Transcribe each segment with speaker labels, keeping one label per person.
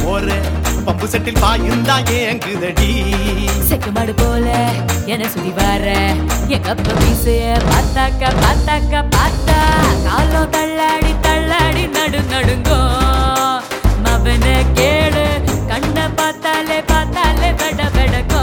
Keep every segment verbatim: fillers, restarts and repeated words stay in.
Speaker 1: போற pump settle பாயுந்தா ஏங்குதடி
Speaker 2: செக்குமாடு போல என சுடி வர எங்க அப்ப மீசைய பார்த்தாக்க பார்த்தாக்க பார்த்தா காலம் தள்ளாடி தள்ளாடி நடு நடுங்கோ மவன கேளு கண்ண பார்த்தாலே பார்த்தாலே வெட வெடக்கோ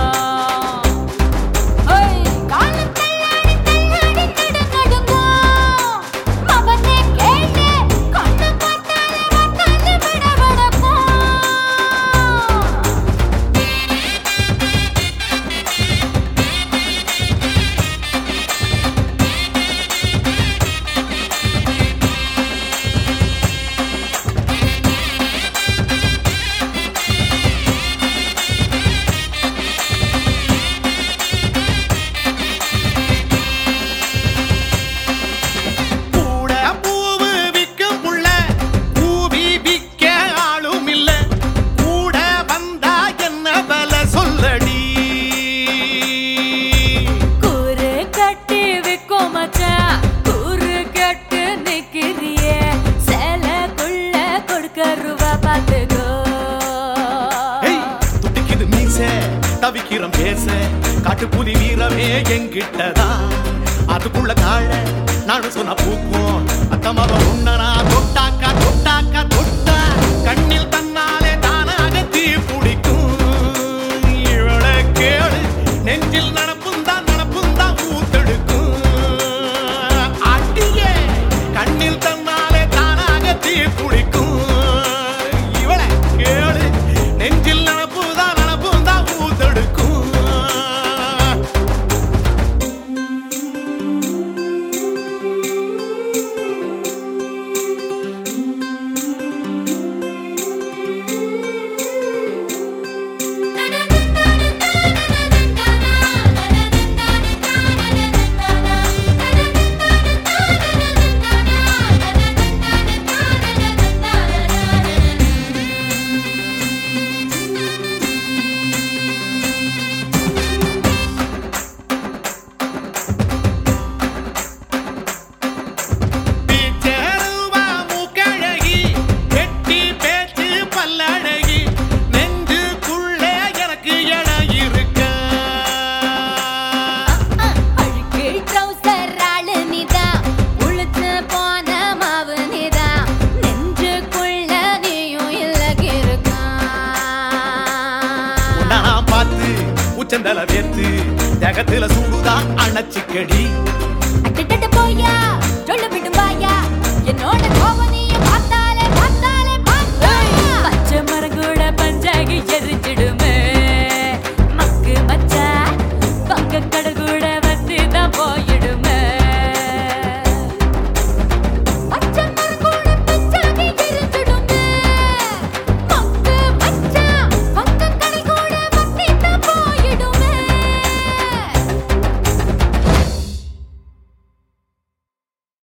Speaker 1: தவிக்கிறம் பேச காட்டுப்புலி வீரமே எங்கிட்டதா அதுக்குள்ள காழ நானும் சொன்ன பூக்கும் அத்தமாக உன்னனா தொட்டாக்கா தொட்டாக்கா தொட்டா கண்ணில் தன்னாலே தானாக தீ பிடிக்கும் இவளை கேளு நெஞ்சில் நடப்பும் தான் நடப்பும் தான் ஊத்தெடுக்கும் அடியே கண்ணில் தன்னாலே தானாக தீ பிடிக்கும் இவளை கேளு நெஞ்சில் நடப்பு தான் நடப்பும் தான் ஊத்தெடுக்கும் உச்சந்தல வேத்து ஜகத்துல சூடுதான் அணைச்சிக்கடி
Speaker 2: அட்டட்ட போயா சொல்லு விடுவாயா என்னோட கோவனிய பார்த்தாலே பார்த்தாலே பார்த்தா பச்சை மரம் கூட பஞ்சாகி எரிஞ்சிடுமே